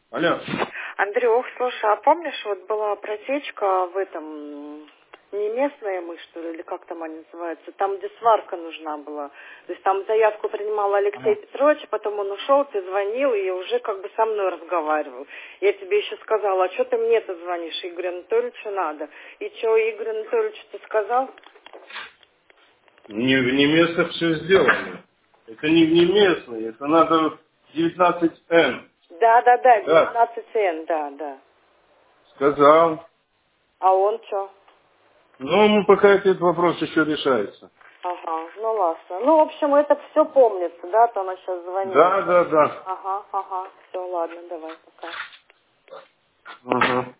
Алло. Андрюх, слушай, а помнишь, вот была протечка в этом, не местная мышь, что ли, или как там они называются, там, где сварка нужна была. То есть там заявку принимал Алексей Петрович, потом он ушел, ты звонил и уже как бы со мной разговаривал. Я тебе еще сказала, а что ты мне-то звонишь, Игорю Анатольевичу надо. И что, Игорь Анатольевич, ты сказал? Не место все сделано. Это не местный, это надо 19Н. Да, Да, 19Н, да. сказал. А он что? Ну, пока этот вопрос еще решается. Ага, ну ладно. Ну, в общем, это все помнится, да, то она сейчас звонила. Да. Ага, все, ладно, давай, пока. Ага.